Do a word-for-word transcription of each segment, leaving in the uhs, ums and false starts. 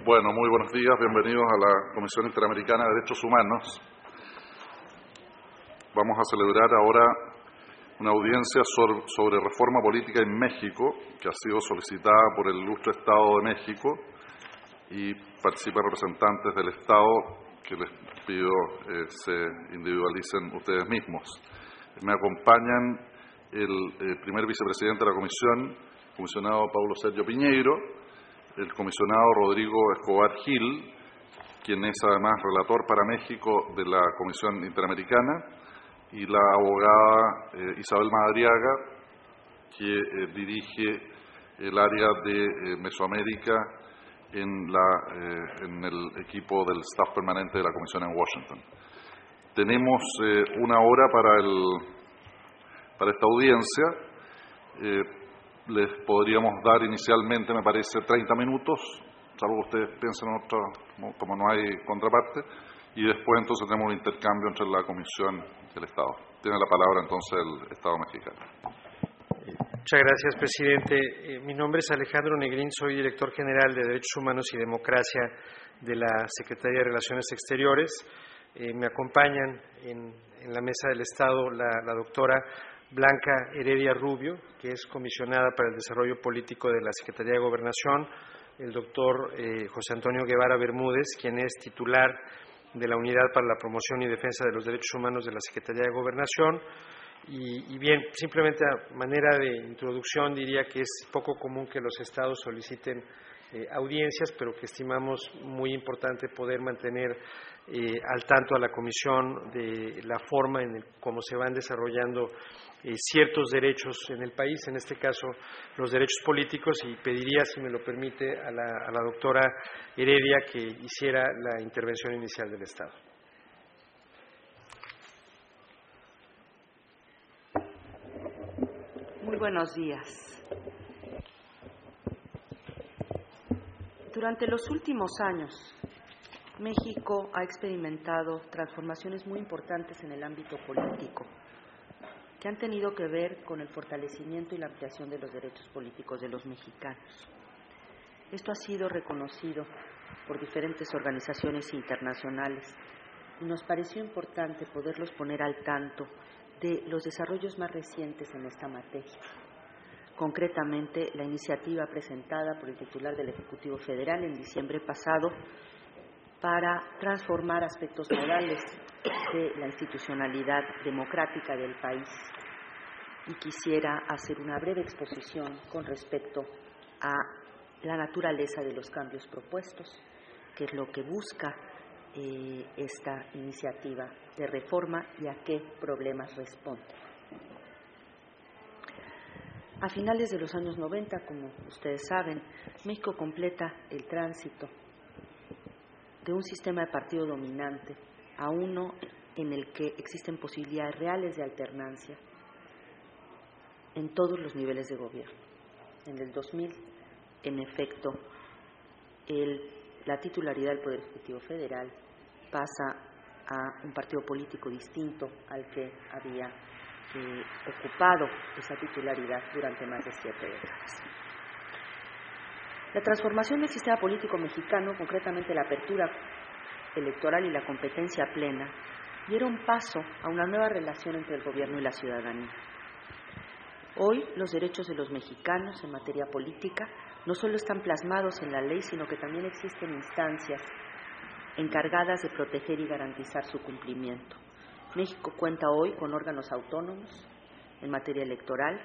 Bueno, muy buenos días, bienvenidos a la Comisión Interamericana de Derechos Humanos. Vamos a celebrar ahora una audiencia sobre, sobre reforma política en México, que ha sido solicitada por el ilustre Estado de México, y participan representantes del Estado que les pido eh, se individualicen ustedes mismos. Me acompañan el eh, primer vicepresidente de la Comisión, el comisionado Paulo Sergio Piñeiro, el comisionado Rodrigo Escobar Gil, quien es además relator para México de la Comisión Interamericana, y la abogada eh, Isabel Madariaga, que eh, dirige el área de eh, Mesoamérica en, la, eh, en el equipo del staff permanente de la Comisión en Washington. Tenemos eh, una hora para, el, para esta audiencia. Eh, les podríamos dar inicialmente, me parece, treinta minutos, salvo que ustedes piensen en otra, como no hay contraparte, y después entonces tenemos un intercambio entre la Comisión y el Estado. Tiene la palabra entonces el Estado mexicano. Muchas gracias, presidente. Eh, mi nombre es Alejandro Negrín, soy director general de Derechos Humanos y Democracia de la Secretaría de Relaciones Exteriores. Eh, me acompañan en, en la mesa del Estado la, la doctora Blanca Heredia Rubio, que es comisionada para el Desarrollo Político de la Secretaría de Gobernación, el doctor eh, José Antonio Guevara Bermúdez, quien es titular de la Unidad para la Promoción y Defensa de los Derechos Humanos de la Secretaría de Gobernación. Y, y bien, simplemente a manera de introducción diría que es poco común que los estados soliciten eh, audiencias, pero que estimamos muy importante poder mantener eh, al tanto a la Comisión de la forma en el, cómo se van desarrollando eh, ciertos derechos en el país, en este caso los derechos políticos, y pediría, si me lo permite, a la, a la doctora Heredia que hiciera la intervención inicial del Estado. Muy buenos días. Durante los últimos años, México ha experimentado transformaciones muy importantes en el ámbito político, que han tenido que ver con el fortalecimiento y la ampliación de los derechos políticos de los mexicanos. Esto ha sido reconocido por diferentes organizaciones internacionales y nos pareció importante poderlos poner al tanto de los desarrollos más recientes en esta materia. Concretamente, la iniciativa presentada por el titular del Ejecutivo Federal en diciembre pasado para transformar aspectos morales de la institucionalidad democrática del país. Y quisiera hacer una breve exposición con respecto a la naturaleza de los cambios propuestos, que es lo que busca eh, esta iniciativa de reforma y a qué problemas responde. A finales de los años noventa, como ustedes saben, México completa el tránsito de un sistema de partido dominante a uno en el que existen posibilidades reales de alternancia en todos los niveles de gobierno. En el dos mil, en efecto, el, la titularidad del Poder Ejecutivo Federal pasa a un partido político distinto al que había eh, ocupado esa titularidad durante más de siete décadas. La transformación del sistema político mexicano, concretamente la apertura electoral y la competencia plena, dieron paso a una nueva relación entre el gobierno y la ciudadanía. Hoy, los derechos de los mexicanos en materia política no solo están plasmados en la ley, sino que también existen instancias encargadas de proteger y garantizar su cumplimiento. México cuenta hoy con órganos autónomos en materia electoral,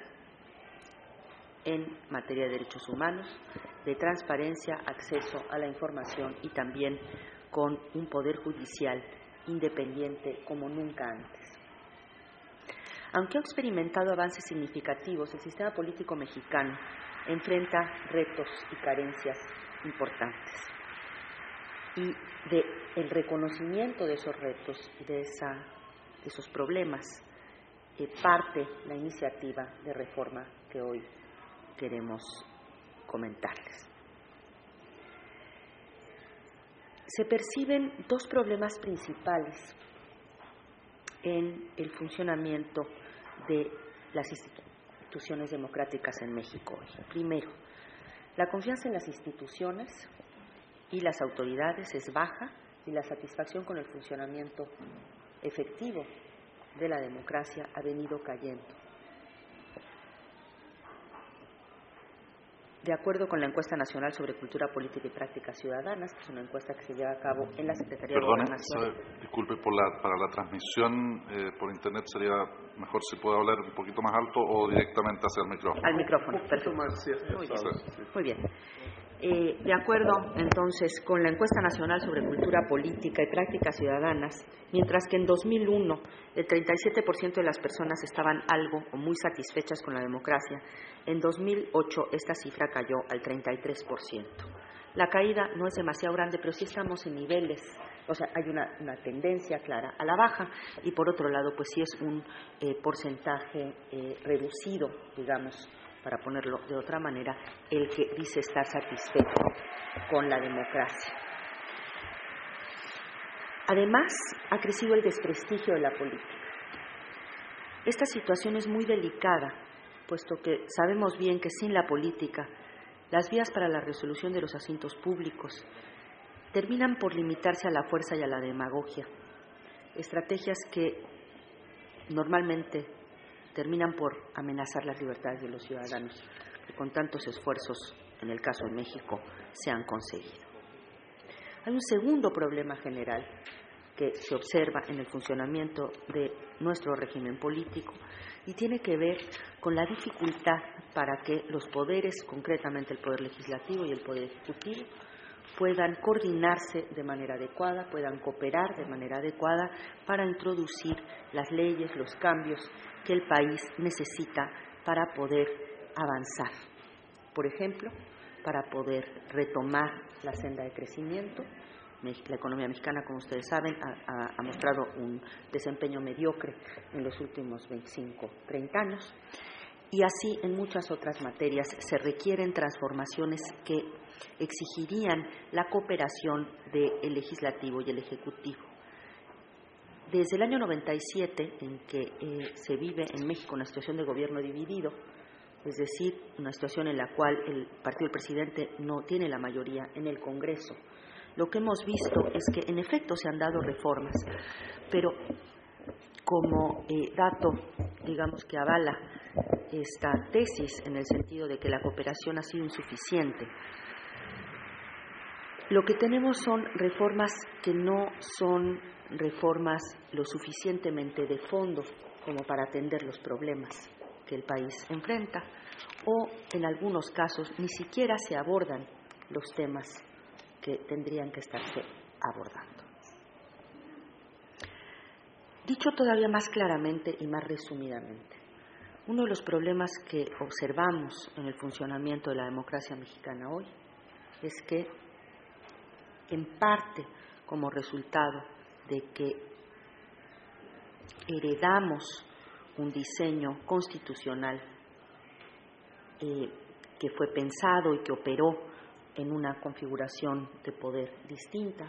en materia de derechos humanos, de transparencia, acceso a la información y también con un poder judicial independiente como nunca antes. Aunque ha experimentado avances significativos, el sistema político mexicano enfrenta retos y carencias importantes. Y de el reconocimiento de esos retos y de, esa, de esos problemas eh, parte la iniciativa de reforma que hoy queremos comentarles. Se perciben dos problemas principales en el funcionamiento de las instituciones democráticas en México hoy. Primero, la confianza en las instituciones y las autoridades es baja y la satisfacción con el funcionamiento efectivo de la democracia ha venido cayendo. De acuerdo con la encuesta nacional sobre cultura política y prácticas ciudadanas, que es una encuesta que se lleva a cabo en la Secretaría Perdone, de Gobernación. sabe, disculpe, por la, para la transmisión eh, por internet sería mejor si puede hablar un poquito más alto o directamente hacia el micrófono. Al micrófono, perfecto. Más, sí, Muy bien. sí. Muy bien. Eh, de acuerdo, entonces, con la encuesta nacional sobre cultura política y prácticas ciudadanas, mientras que en dos mil uno el treinta y siete por ciento de las personas estaban algo o muy satisfechas con la democracia, en dos mil ocho esta cifra cayó al treinta y tres por ciento. La caída no es demasiado grande, pero sí estamos en niveles, o sea, hay una, una tendencia clara a la baja y por otro lado, pues sí es un eh, porcentaje eh, reducido, digamos, para ponerlo de otra manera, el que dice estar satisfecho con la democracia. Además, ha crecido el desprestigio de la política. Esta situación es muy delicada, puesto que sabemos bien que sin la política, las vías para la resolución de los asuntos públicos terminan por limitarse a la fuerza y a la demagogia, estrategias que normalmente terminan por amenazar las libertades de los ciudadanos, que con tantos esfuerzos, en el caso de México, se han conseguido. Hay un segundo problema general que se observa en el funcionamiento de nuestro régimen político y tiene que ver con la dificultad para que los poderes, concretamente el Poder Legislativo y el Poder Ejecutivo, puedan coordinarse de manera adecuada, puedan cooperar de manera adecuada para introducir las leyes, los cambios que el país necesita para poder avanzar. Por ejemplo, para poder retomar la senda de crecimiento. La economía mexicana, como ustedes saben, ha, ha mostrado un desempeño mediocre en los últimos veinticinco, treinta años. Y así en muchas otras materias se requieren transformaciones que exigirían la cooperación del legislativo y el ejecutivo. Desde el año noventa y siete, en que eh, se vive en México una situación de gobierno dividido, es decir, una situación en la cual el partido del presidente no tiene la mayoría en el Congreso, lo que hemos visto es que en efecto se han dado reformas, pero como eh, dato, digamos, que avala esta tesis en el sentido de que la cooperación ha sido insuficiente, lo que tenemos son reformas que no son reformas lo suficientemente de fondo como para atender los problemas que el país enfrenta, o en algunos casos ni siquiera se abordan los temas que tendrían que estarse abordando. Dicho todavía más claramente y más resumidamente, uno de los problemas que observamos en el funcionamiento de la democracia mexicana hoy es que, en parte como resultado de que heredamos un diseño constitucional eh, que fue pensado y que operó en una configuración de poder distinta,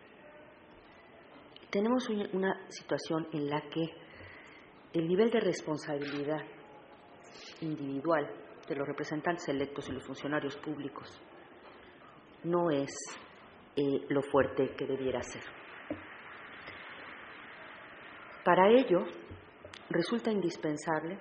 tenemos una situación en la que el nivel de responsabilidad individual de los representantes electos y los funcionarios públicos no es eh, lo fuerte que debiera ser. Para ello, resulta indispensable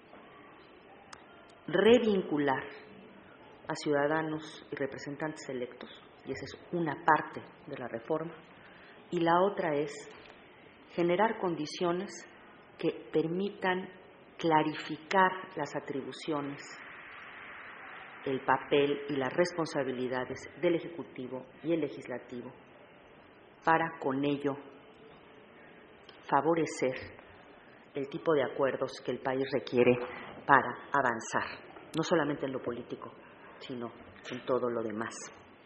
revincular a ciudadanos y representantes electos, y esa es una parte de la reforma, y la otra es generar condiciones que permitan clarificar las atribuciones, el papel y las responsabilidades del Ejecutivo y el Legislativo, para con ello favorecer el tipo de acuerdos que el país requiere para avanzar, no solamente en lo político, sino en todo lo demás.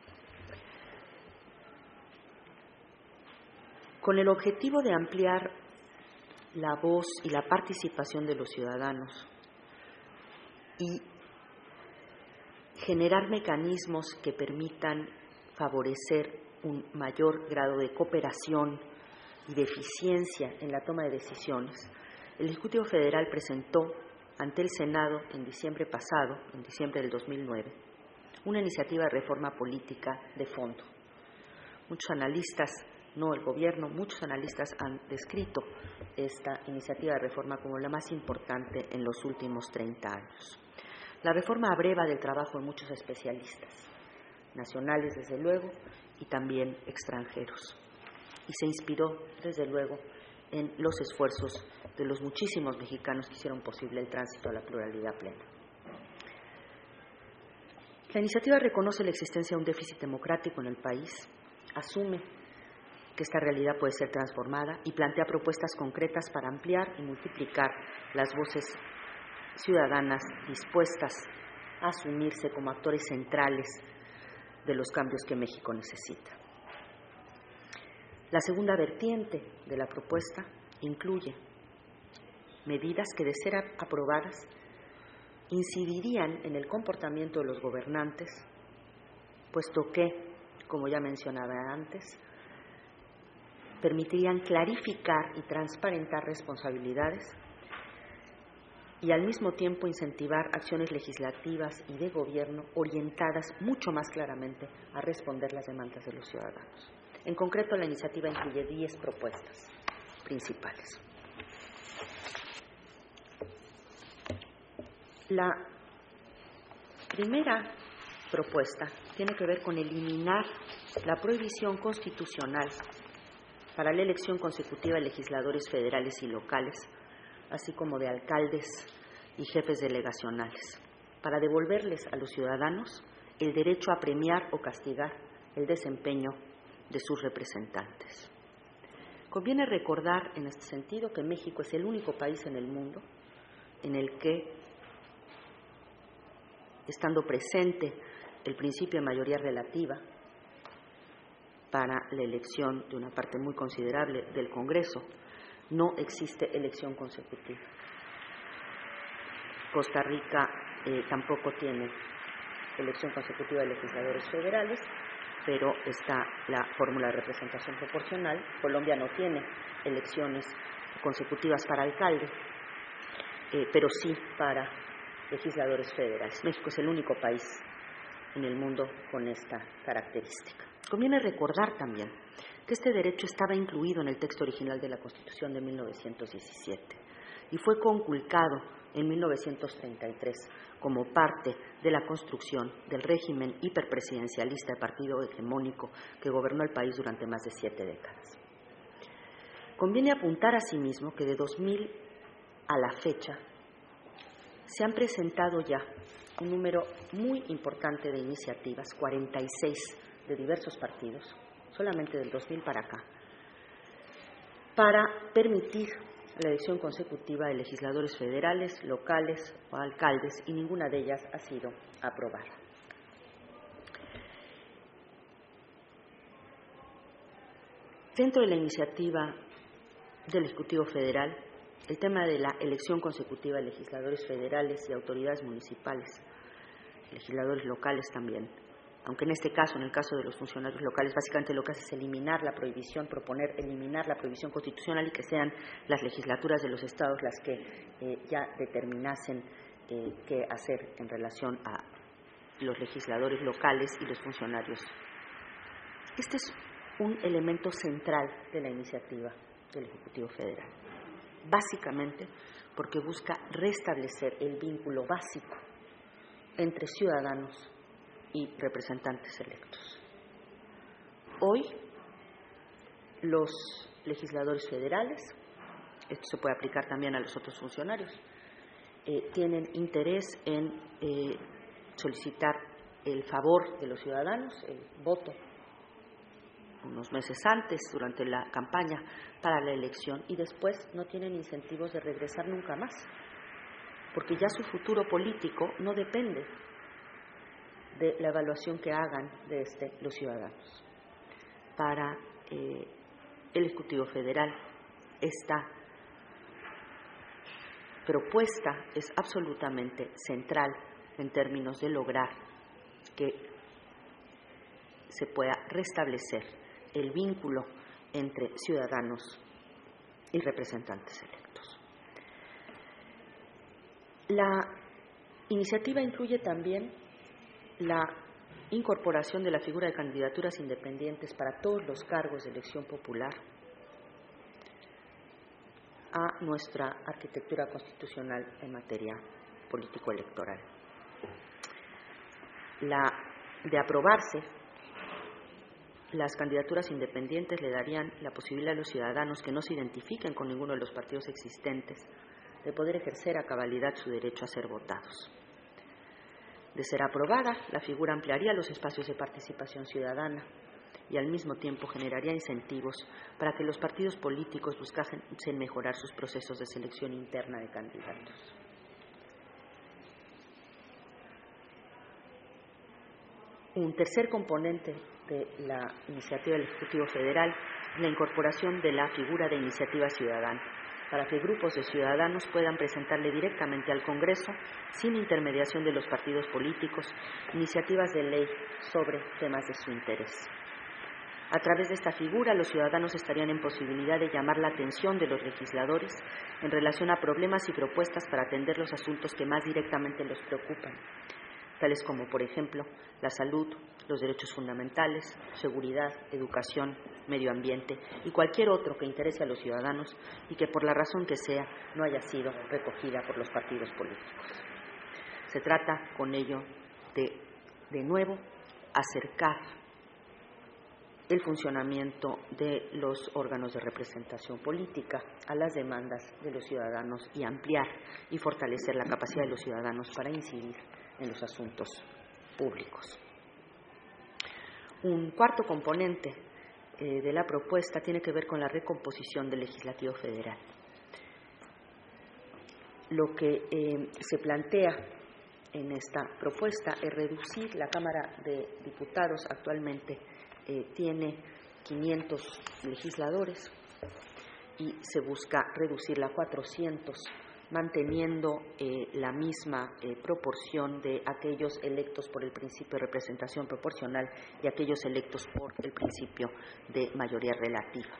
Con el objetivo de ampliar la voz y la participación de los ciudadanos y generar mecanismos que permitan favorecer un mayor grado de cooperación y de eficiencia en la toma de decisiones, el Ejecutivo Federal presentó ante el Senado en diciembre pasado, en diciembre del dos mil nueve, una iniciativa de reforma política de fondo, Muchos analistas, no el Gobierno, muchos analistas han descrito esta iniciativa de reforma como la más importante en los últimos treinta años. La reforma abreva del trabajo de muchos especialistas, nacionales desde luego y también extranjeros, y se inspiró desde luego en los esfuerzos de los muchísimos mexicanos que hicieron posible el tránsito a la pluralidad plena. La iniciativa reconoce la existencia de un déficit democrático en el país, asume que esta realidad puede ser transformada y plantea propuestas concretas para ampliar y multiplicar las voces ciudadanas dispuestas a asumirse como actores centrales de los cambios que México necesita. La segunda vertiente de la propuesta incluye medidas que, de ser aprobadas, incidirían en el comportamiento de los gobernantes, puesto que, como ya mencionaba antes, permitirían clarificar y transparentar responsabilidades y al mismo tiempo incentivar acciones legislativas y de gobierno orientadas mucho más claramente a responder las demandas de los ciudadanos. En concreto, la iniciativa incluye diez propuestas principales. La primera propuesta tiene que ver con eliminar la prohibición constitucional para la elección consecutiva de legisladores federales y locales, así como de alcaldes y jefes delegacionales, para devolverles a los ciudadanos el derecho a premiar o castigar el desempeño de sus representantes. Conviene recordar en este sentido que México es el único país en el mundo en el que, estando presente el principio de mayoría relativa para la elección de una parte muy considerable del Congreso, no existe elección consecutiva. Costa Rica eh, tampoco tiene elección consecutiva de legisladores federales, pero está la fórmula de representación proporcional. Colombia no tiene elecciones consecutivas para alcalde, eh, pero sí para legisladores federales. México es el único país en el mundo con esta característica. Conviene recordar también que este derecho estaba incluido en el texto original de la Constitución de mil novecientos diecisiete y fue conculcado en mil novecientos treinta y tres como parte de la construcción del régimen hiperpresidencialista de partido hegemónico que gobernó el país durante más de siete décadas. Conviene apuntar asimismo que de dos mil a la fecha se han presentado ya un número muy importante de iniciativas, cuarenta y seis de diversos partidos, solamente del dos mil para acá, para permitir la elección consecutiva de legisladores federales, locales o alcaldes, y ninguna de ellas ha sido aprobada. Dentro de la iniciativa del Ejecutivo Federal, el tema de la elección consecutiva de legisladores federales y autoridades municipales, legisladores locales también, aunque en este caso, en el caso de los funcionarios locales, básicamente lo que hace es eliminar la prohibición, proponer eliminar la prohibición constitucional y que sean las legislaturas de los estados las que eh, ya determinasen eh, qué hacer en relación a los legisladores locales y los funcionarios. Este es un elemento central de la iniciativa del Ejecutivo Federal, básicamente porque busca restablecer el vínculo básico entre ciudadanos y representantes electos. Hoy, los legisladores federales, esto se puede aplicar también a los otros funcionarios, eh, tienen interés en eh, solicitar el favor de los ciudadanos, el voto, unos meses antes, durante la campaña para la elección, y después no tienen incentivos de regresar nunca más, porque ya su futuro político no depende de la evaluación que hagan de este los ciudadanos. Para eh, el Ejecutivo Federal, esta propuesta es absolutamente central en términos de lograr que se pueda restablecer el vínculo entre ciudadanos y representantes electos. La iniciativa incluye también la incorporación de la figura de candidaturas independientes para todos los cargos de elección popular a nuestra arquitectura constitucional en materia político-electoral. La, de aprobarse, las candidaturas independientes le darían la posibilidad a los ciudadanos que no se identifiquen con ninguno de los partidos existentes de poder ejercer a cabalidad su derecho a ser votados. De ser aprobada, la figura ampliaría los espacios de participación ciudadana y al mismo tiempo generaría incentivos para que los partidos políticos buscasen mejorar sus procesos de selección interna de candidatos. Un tercer componente de la iniciativa del Ejecutivo Federal es la incorporación de la figura de iniciativa ciudadana, para que grupos de ciudadanos puedan presentarle directamente al Congreso, sin intermediación de los partidos políticos, iniciativas de ley sobre temas de su interés. A través de esta figura, los ciudadanos estarían en posibilidad de llamar la atención de los legisladores en relación a problemas y propuestas para atender los asuntos que más directamente los preocupan, tales como, por ejemplo, la salud, los derechos fundamentales, seguridad, educación, medio ambiente y cualquier otro que interese a los ciudadanos y que por la razón que sea no haya sido recogida por los partidos políticos. Se trata con ello de, de nuevo, acercar el funcionamiento de los órganos de representación política a las demandas de los ciudadanos y ampliar y fortalecer la capacidad de los ciudadanos para incidir en los asuntos públicos. Un cuarto componente eh, de la propuesta tiene que ver con la recomposición del Legislativo Federal. Lo que eh, se plantea en esta propuesta es reducir la Cámara de Diputados. Actualmente eh, tiene quinientos legisladores y se busca reducirla a cuatrocientos, manteniendo eh, la misma eh, proporción de aquellos electos por el principio de representación proporcional y aquellos electos por el principio de mayoría relativa.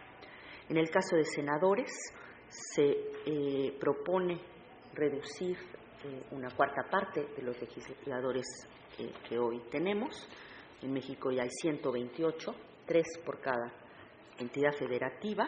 En el caso de senadores, se eh, propone reducir eh, una cuarta parte de los legisladores eh, que hoy tenemos. En México ya hay ciento veintiocho, tres por cada entidad federativa,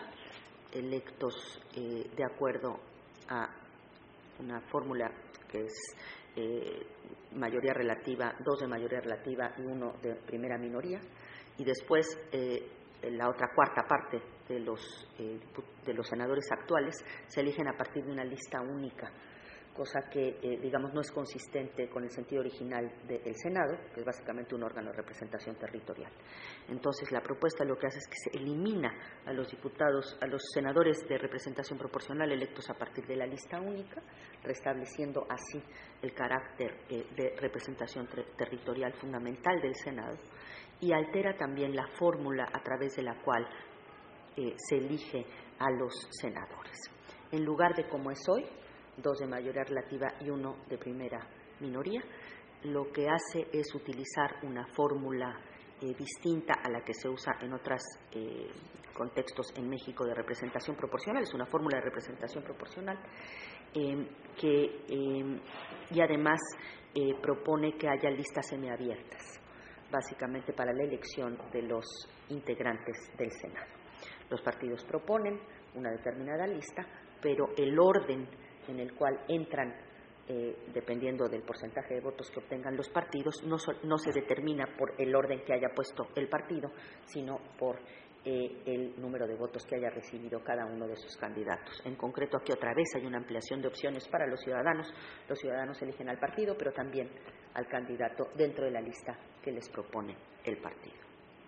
electos eh, de acuerdo a una fórmula que es eh, mayoría relativa, dos de mayoría relativa y uno de primera minoría, y después eh, la otra cuarta parte de los, eh, de los senadores actuales se eligen a partir de una lista única, cosa que, eh, digamos, no es consistente con el sentido original del Senado, que es básicamente un órgano de representación territorial. Entonces, la propuesta lo que hace es que se elimina a los diputados, a los senadores de representación proporcional electos a partir de la lista única, restableciendo así el carácter eh, de representación ter- territorial fundamental del Senado, y altera también la fórmula a través de la cual eh, se elige a los senadores. En lugar de como es hoy, dos de mayoría relativa y uno de primera minoría, lo que hace es utilizar una fórmula eh, distinta a la que se usa en otros eh, contextos en México de representación proporcional. Es una fórmula de representación proporcional eh, que eh, y además eh, propone que haya listas semiabiertas, básicamente para la elección de los integrantes del Senado. Los partidos proponen una determinada lista, pero el orden en el cual entran, eh, dependiendo del porcentaje de votos que obtengan los partidos, no, so, no se determina por el orden que haya puesto el partido, sino por eh, el número de votos que haya recibido cada uno de sus candidatos. En concreto, aquí otra vez hay una ampliación de opciones para los ciudadanos. Los ciudadanos eligen al partido, pero también al candidato dentro de la lista que les propone el partido.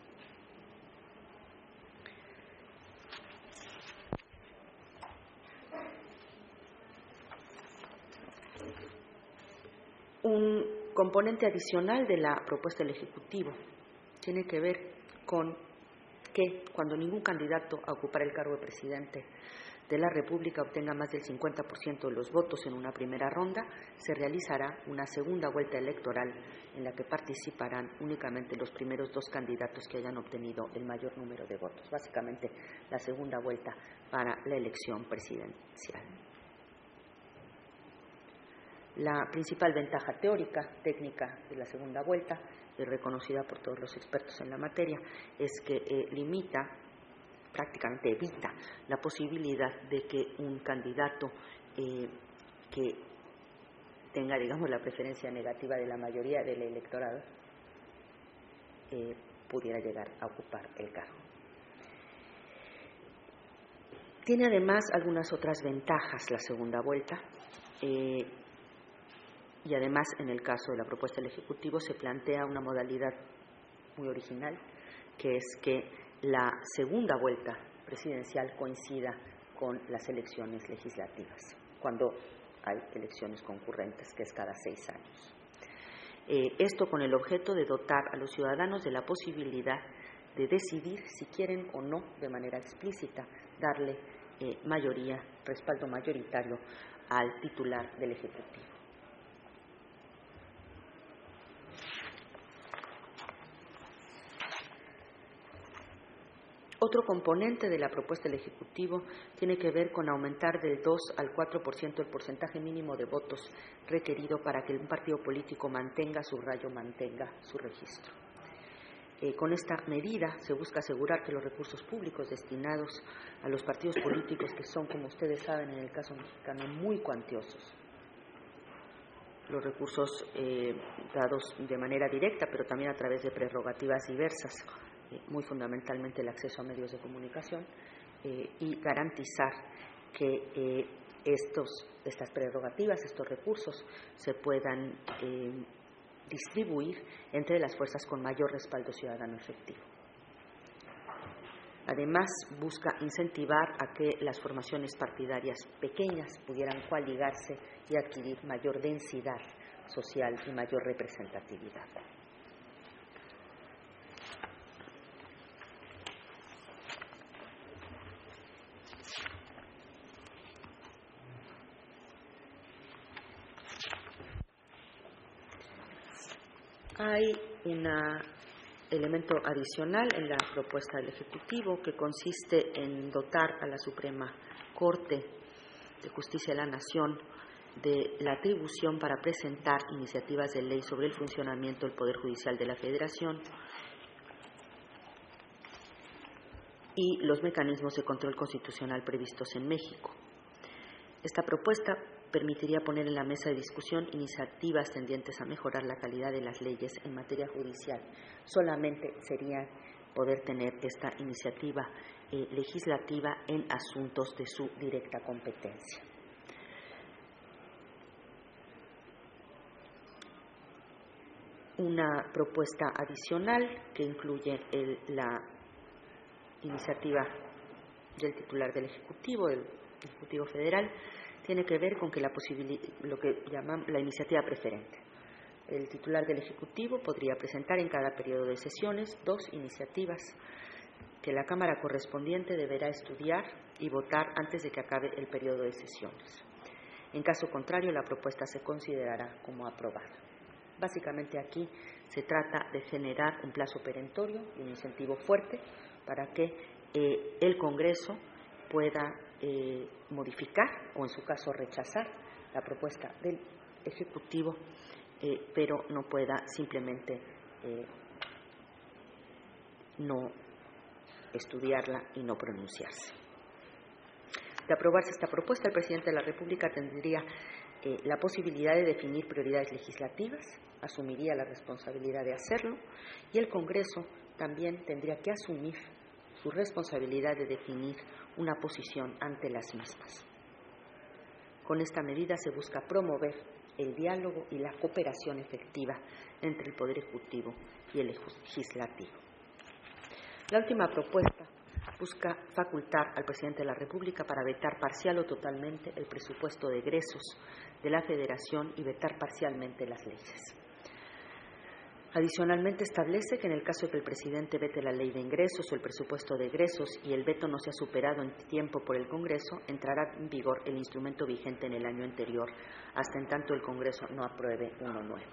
Un componente adicional de la propuesta del Ejecutivo tiene que ver con que cuando ningún candidato a ocupar el cargo de presidente de la República obtenga más del cincuenta por ciento de los votos en una primera ronda, se realizará una segunda vuelta electoral en la que participarán únicamente los primeros dos candidatos que hayan obtenido el mayor número de votos. Básicamente, la segunda vuelta para la elección presidencial. La principal ventaja teórica, técnica de la segunda vuelta, y reconocida por todos los expertos en la materia, es que eh, limita, prácticamente evita, la posibilidad de que un candidato eh, que tenga, digamos, la preferencia negativa de la mayoría del electorado eh, pudiera llegar a ocupar el cargo. Tiene además algunas otras ventajas la segunda vuelta. Eh, Y además, en el caso de la propuesta del Ejecutivo, se plantea una modalidad muy original, que es que la segunda vuelta presidencial coincida con las elecciones legislativas, cuando hay elecciones concurrentes, que es cada seis años. Eh, esto con el objeto de dotar a los ciudadanos de la posibilidad de decidir si quieren o no, de manera explícita, darle eh, mayoría, respaldo mayoritario al titular del Ejecutivo. Otro componente de la propuesta del Ejecutivo tiene que ver con aumentar del dos al cuatro por ciento el porcentaje mínimo de votos requerido para que un partido político mantenga, subrayo, mantenga su registro. Eh, con esta medida se busca asegurar que los recursos públicos destinados a los partidos políticos, que son, como ustedes saben, en el caso mexicano, muy cuantiosos, los recursos eh, dados de manera directa, pero también a través de prerrogativas diversas, eh, muy fundamentalmente el acceso a medios de comunicación, eh, y garantizar que eh, estos, estas prerrogativas, estos recursos, se puedan eh, distribuir entre las fuerzas con mayor respaldo ciudadano efectivo. Además, busca incentivar a que las formaciones partidarias pequeñas pudieran coaligarse y adquirir mayor densidad social y mayor representatividad. Hay un elemento adicional en la propuesta del Ejecutivo que consiste en dotar a la Suprema Corte de Justicia de la Nación de la atribución para presentar iniciativas de ley sobre el funcionamiento del Poder Judicial de la Federación y los mecanismos de control constitucional previstos en México. Esta propuesta permitiría poner en la mesa de discusión iniciativas tendientes a mejorar la calidad de las leyes en materia judicial. Solamente sería poder tener esta iniciativa eh, legislativa en asuntos de su directa competencia. Una propuesta adicional que incluye el, la iniciativa del titular del Ejecutivo, del Ejecutivo Federal, tiene que ver con que la posibilidad, lo que llamamos la iniciativa preferente. El titular del Ejecutivo podría presentar en cada periodo de sesiones dos iniciativas que la Cámara correspondiente deberá estudiar y votar antes de que acabe el periodo de sesiones. En caso contrario, la propuesta se considerará como aprobada. Básicamente aquí se trata de generar un plazo perentorio y un incentivo fuerte para que eh, el Congreso pueda eh, modificar o, en su caso, rechazar la propuesta del Ejecutivo, eh, pero no pueda simplemente eh, no estudiarla y no pronunciarse. De aprobarse esta propuesta, el presidente de la República tendría eh, la posibilidad de definir prioridades legislativas, asumiría la responsabilidad de hacerlo, y el Congreso también tendría que asumir su responsabilidad de definir una posición ante las mismas. Con esta medida se busca promover el diálogo y la cooperación efectiva entre el Poder Ejecutivo y el Legislativo. La última propuesta busca facultar al presidente de la República para vetar parcial o totalmente el presupuesto de egresos de la Federación y vetar parcialmente las leyes. Adicionalmente, establece que en el caso de que el presidente vete la ley de ingresos o el presupuesto de egresos y el veto no sea superado en tiempo por el Congreso, entrará en vigor el instrumento vigente en el año anterior, hasta en tanto el Congreso no apruebe uno nuevo.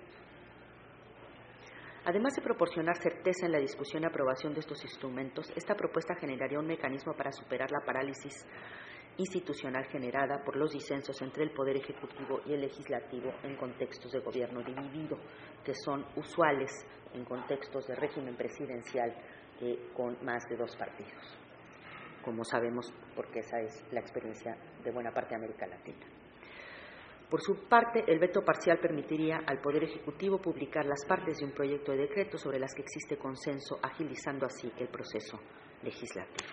Además de proporcionar certeza en la discusión y aprobación de estos instrumentos, esta propuesta generaría un mecanismo para superar la parálisis institucional generada por los disensos entre el Poder Ejecutivo y el Legislativo en contextos de gobierno dividido, que son usuales en contextos de régimen presidencial eh, con más de dos partidos, como sabemos, porque esa es la experiencia de buena parte de América Latina. Por su parte, el veto parcial permitiría al Poder Ejecutivo publicar las partes de un proyecto de decreto sobre las que existe consenso, agilizando así el proceso legislativo.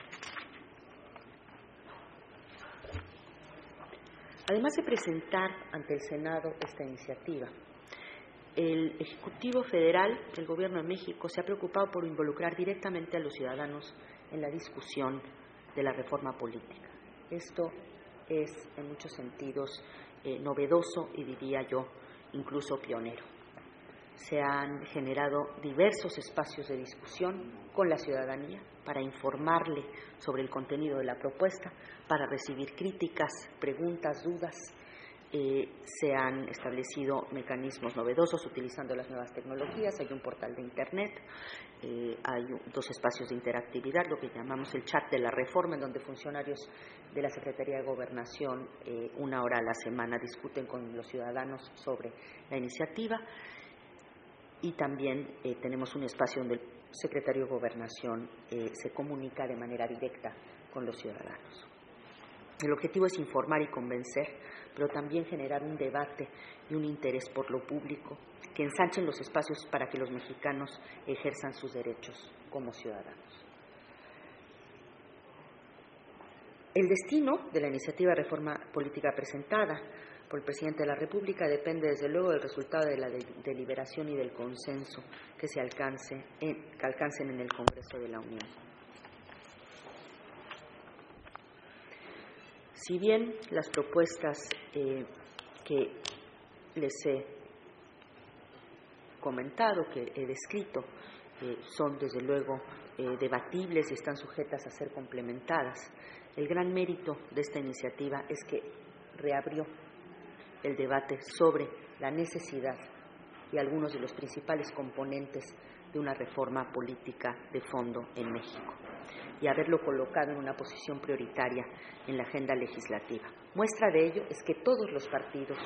Además de presentar ante el Senado esta iniciativa, el Ejecutivo Federal, el Gobierno de México, se ha preocupado por involucrar directamente a los ciudadanos en la discusión de la reforma política. Esto es, en muchos sentidos, eh, novedoso y, diría yo, incluso pionero. Se han generado diversos espacios de discusión con la ciudadanía para informarle sobre el contenido de la propuesta, para recibir críticas, preguntas, dudas. Eh, se han establecido mecanismos novedosos utilizando las nuevas tecnologías. Hay un portal de Internet, eh, hay dos espacios de interactividad, lo que llamamos el chat de la reforma, en donde funcionarios de la Secretaría de Gobernación eh, una hora a la semana discuten con los ciudadanos sobre la iniciativa. Y también eh, tenemos un espacio donde el secretario de Gobernación eh, se comunica de manera directa con los ciudadanos. El objetivo es informar y convencer, pero también generar un debate y un interés por lo público que ensanchen los espacios para que los mexicanos ejerzan sus derechos como ciudadanos. El destino de la iniciativa de reforma política presentada por el presidente de la República depende, desde luego, del resultado de la de deliberación y del consenso que se alcance en, que alcancen en el Congreso de la Unión. Si bien las propuestas eh, que les he comentado, que he descrito, eh, son desde luego eh, debatibles y están sujetas a ser complementadas, el gran mérito de esta iniciativa es que reabrió el debate sobre la necesidad y algunos de los principales componentes de una reforma política de fondo en México, y haberlo colocado en una posición prioritaria en la agenda legislativa. Muestra de ello es que todos los partidos,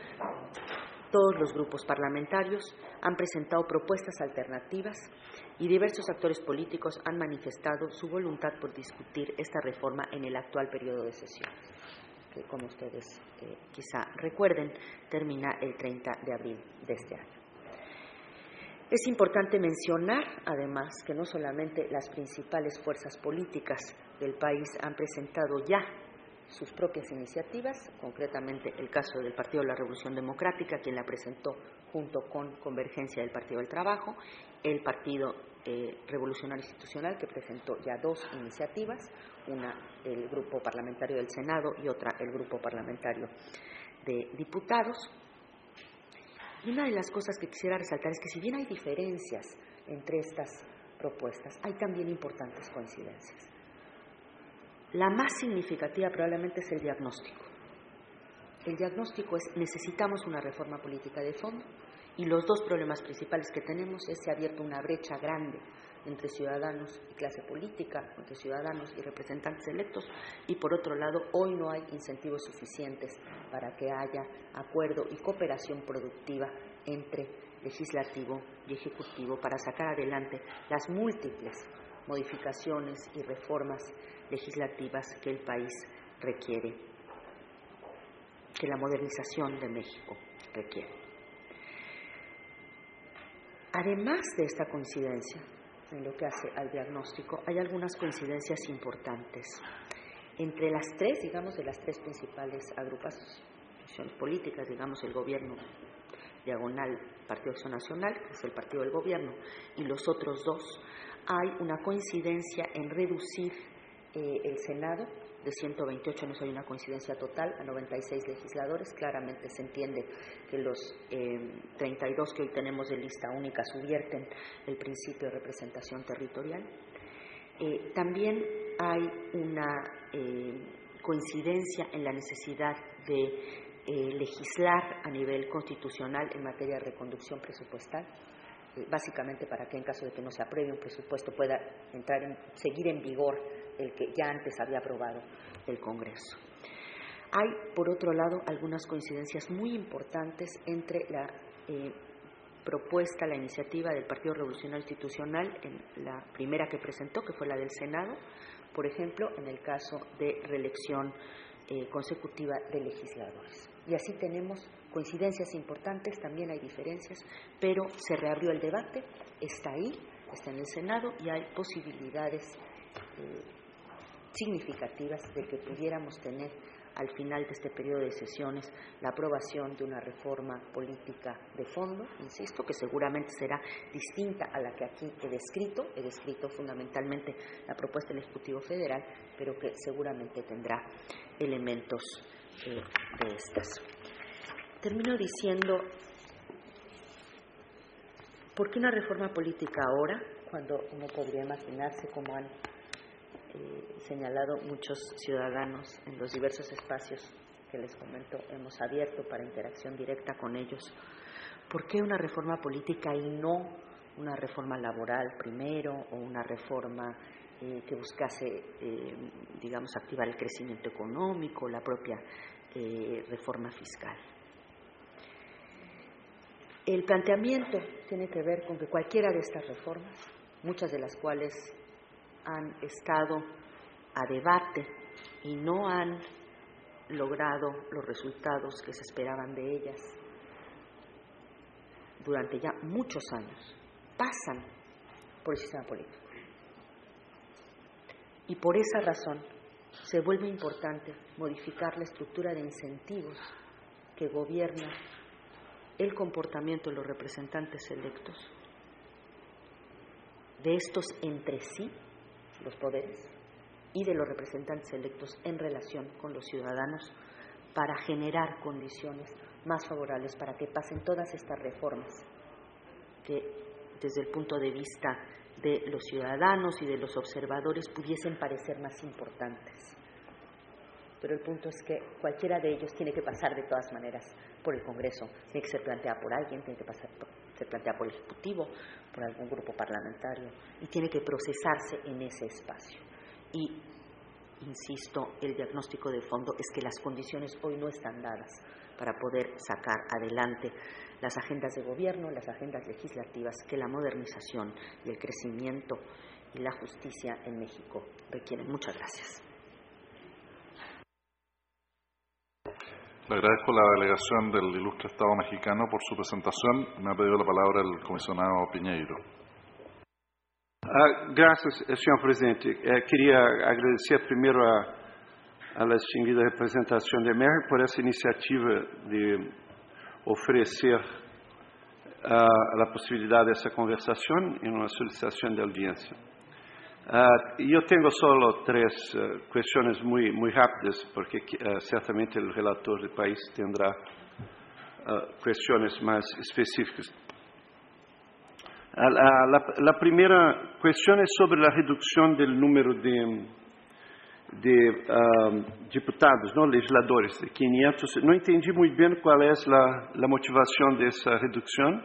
todos los grupos parlamentarios han presentado propuestas alternativas y diversos actores políticos han manifestado su voluntad por discutir esta reforma en el actual periodo de sesiones, que, como ustedes eh, quizá recuerden, termina el treinta de abril de este año. Es importante mencionar, además, que no solamente las principales fuerzas políticas del país han presentado ya sus propias iniciativas, concretamente el caso del Partido de la Revolución Democrática, quien la presentó junto con Convergencia del Partido del Trabajo, el Partido eh, Revolucionario Institucional, que presentó ya dos iniciativas, una el Grupo Parlamentario del Senado y otra el Grupo Parlamentario de Diputados. Y una de las cosas que quisiera resaltar es que, si bien hay diferencias entre estas propuestas, hay también importantes coincidencias. La más significativa probablemente es el diagnóstico. El diagnóstico es: necesitamos una reforma política de fondo, y los dos problemas principales que tenemos es: se ha abierto una brecha grande entre ciudadanos y clase política, entre ciudadanos y representantes electos, y por otro lado, hoy no hay incentivos suficientes para que haya acuerdo y cooperación productiva entre legislativo y ejecutivo para sacar adelante las múltiples modificaciones y reformas legislativas que el país requiere, que la modernización de México requiere. Además de esta coincidencia en lo que hace al diagnóstico, hay algunas coincidencias importantes entre las tres, digamos, de las tres principales agrupaciones políticas, digamos, el gobierno diagonal Partido Acción Nacional, que es el partido del gobierno, y los otros dos. Hay una coincidencia en reducir eh, el Senado de ciento veintiocho, no hay una coincidencia total, a noventa y seis legisladores. Claramente se entiende que los eh, treinta y dos que hoy tenemos de lista única subvierten el principio de representación territorial. Eh, también hay una eh, coincidencia en la necesidad de eh, legislar a nivel constitucional en materia de reconducción presupuestal, eh, básicamente para que, en caso de que no se apruebe un presupuesto, pueda entrar en, seguir en vigor el que ya antes había aprobado el Congreso. Hay, por otro lado, algunas coincidencias muy importantes entre la eh, propuesta, la iniciativa del Partido Revolucionario Institucional, en la primera que presentó, que fue la del Senado, por ejemplo, en el caso de reelección eh, consecutiva de legisladores. Y así tenemos coincidencias importantes, también hay diferencias, pero se reabrió el debate, está ahí, está en el Senado y hay posibilidades eh, significativas de que pudiéramos tener al final de este periodo de sesiones la aprobación de una reforma política de fondo, insisto, que seguramente será distinta a la que aquí he descrito, he descrito fundamentalmente la propuesta del Ejecutivo Federal, pero que seguramente tendrá elementos eh, de estas. Termino diciendo, ¿por qué una reforma política ahora, cuando uno podría imaginarse como han Eh, señalado muchos ciudadanos en los diversos espacios que les comento hemos abierto para interacción directa con ellos? ¿Por qué una reforma política y no una reforma laboral primero o una reforma eh, que buscase, eh, digamos, activar el crecimiento económico, la propia eh, reforma fiscal? El planteamiento tiene que ver con que cualquiera de estas reformas, muchas de las cuales han estado a debate y no han logrado los resultados que se esperaban de ellas durante ya muchos años, pasan por el sistema político. Y por esa razón se vuelve importante modificar la estructura de incentivos que gobierna el comportamiento de los representantes electos, de estos entre sí, los poderes, y de los representantes electos en relación con los ciudadanos, para generar condiciones más favorables para que pasen todas estas reformas que desde el punto de vista de los ciudadanos y de los observadores pudiesen parecer más importantes. Pero el punto es que cualquiera de ellos tiene que pasar de todas maneras por el Congreso, tiene que ser planteada por alguien, tiene que pasar por, ser planteada por el Ejecutivo, por algún grupo parlamentario, y tiene que procesarse en ese espacio. Y, insisto, el diagnóstico de fondo es que las condiciones hoy no están dadas para poder sacar adelante las agendas de gobierno, las agendas legislativas que la modernización y el crecimiento y la justicia en México requieren. Muchas gracias. Le agradezco la delegación del ilustre Estado mexicano por su presentación. Me ha pedido la palabra el comisionado Piñeiro. Uh, graças, senhor presidente. Eh, queria agradecer primeiro a, a la distinguida representação de M E R por essa iniciativa de oferecer uh, a possibilidade dessa conversação em uma solicitação de audiência. Uh, eu tenho só três uh, questões muito, muito rápidas, porque uh, certamente o relator do país terá uh, questões mais específicas. La, la, la primera cuestión es sobre la reducción del número de, de uh, diputados, ¿no? legisladores, de quinientos. No entendí muy bien cuál es la, la motivación de esa reducción.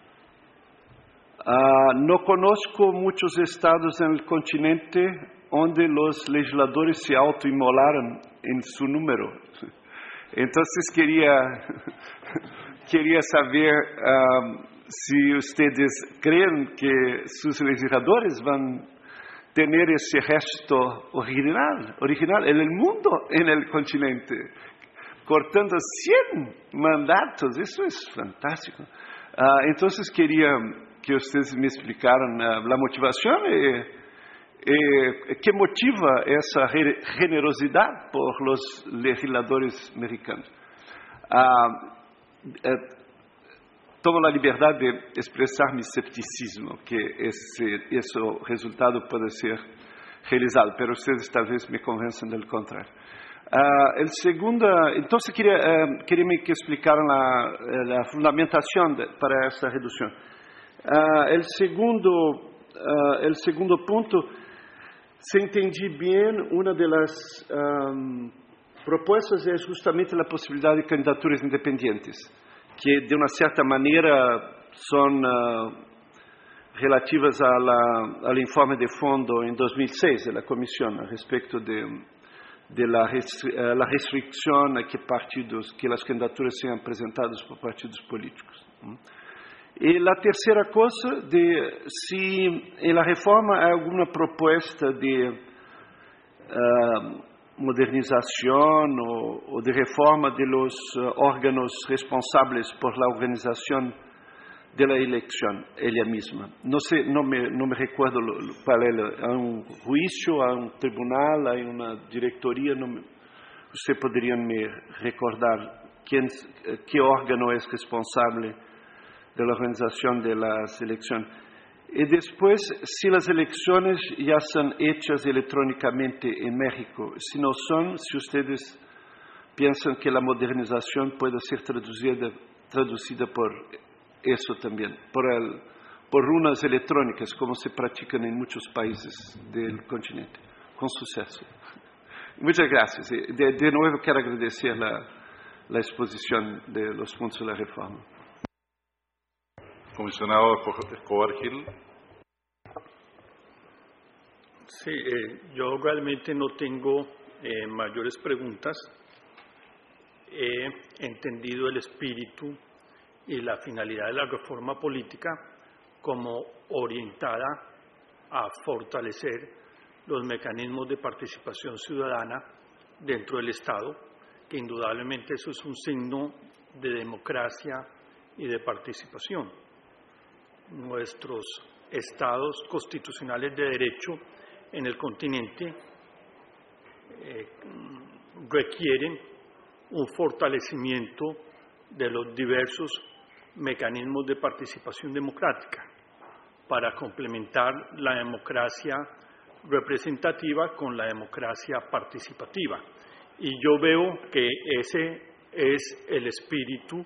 Uh, no conozco muchos estados en el continente donde los legisladores se autoinmolaron en su número. Entonces quería, quería saber uh, si ustedes creen que sus legisladores van a tener ese gesto original, original en el mundo, en el continente, cortando cien mandatos. Eso es fantástico. Uh, entonces quería que ustedes me explicaran uh, la motivación y, y qué motiva esa generosidad por los legisladores mexicanos. Uh, uh, Tomo la libertad de expresar mi escepticismo, que ese, ese resultado puede ser realizado, pero ustedes tal vez me convencen del contrario. Uh, el segundo, entonces quería, uh, quería que explicaran la, la fundamentación de, para esta reducción. Uh, el, segundo, uh, el segundo punto, si entendí bien, una de las um, propuestas es justamente la posibilidad de candidaturas independientes, que de uma certa maneira são uh, relativas a la, ao informe de fundo em dois mil e seis da Comissão a respeito de, de la, la restricción a que partidos, que las candidaturas sean presentadas por partidos políticos. Y la tercera cosa, de si en la reforma hay alguna propuesta de uh, modernización o, o de reforma de los uh, órganos responsables por la organización de la elección, ella misma. No sé, no me, no me recuerdo lo, lo, cuál es, hay un juicio, hay un tribunal, hay una directoría, no me, usted podría me recordar quién, qué órgano es responsable de la organización de las elecciones. Y después, si las elecciones ya son hechas electrónicamente en México, si no son, si ustedes piensan que la modernización puede ser traducida, traducida por eso también, por, el, por urnas electrónicas, como se practican en muchos países del continente, con suceso. Muchas gracias. De, de nuevo quiero agradecer la, la exposición de los puntos de la reforma. Comisionado Escobar Gil. Sí, eh, yo realmente no tengo eh, mayores preguntas. He entendido el espíritu y la finalidad de la reforma política como orientada a fortalecer los mecanismos de participación ciudadana dentro del Estado, que indudablemente eso es un signo de democracia y de participación. Nuestros estados constitucionales de derecho en el continente eh, requieren un fortalecimiento de los diversos mecanismos de participación democrática para complementar la democracia representativa con la democracia participativa. Y yo veo que ese es el espíritu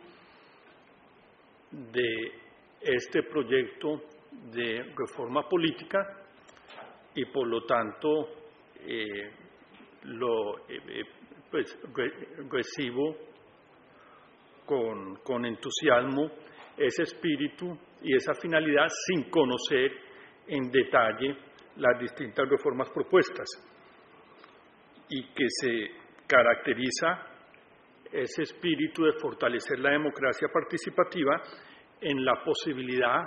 de este proyecto de reforma política y por lo tanto eh, lo eh, pues, re, recibo con, con entusiasmo ese espíritu y esa finalidad sin conocer en detalle las distintas reformas propuestas, y que se caracteriza ese espíritu de fortalecer la democracia participativa en la posibilidad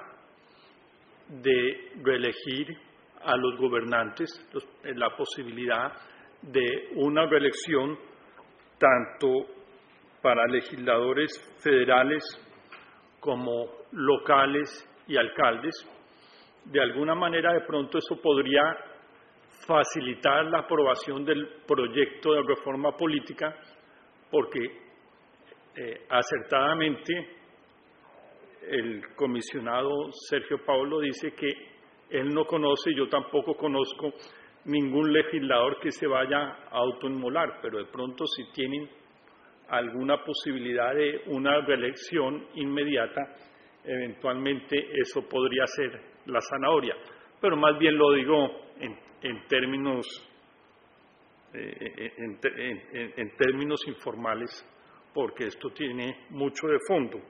de reelegir a los gobernantes, los, en la posibilidad de una reelección tanto para legisladores federales como locales y alcaldes. De alguna manera, de pronto, eso podría facilitar la aprobación del proyecto de reforma política, porque eh, acertadamente el comisionado Sergio Paulo dice que él no conoce, yo tampoco conozco ningún legislador que se vaya a autoinmolar, pero de pronto si tienen alguna posibilidad de una reelección inmediata, eventualmente eso podría ser la zanahoria. Pero más bien lo digo en, en términos eh, en, en, en términos informales, porque esto tiene mucho de fondo.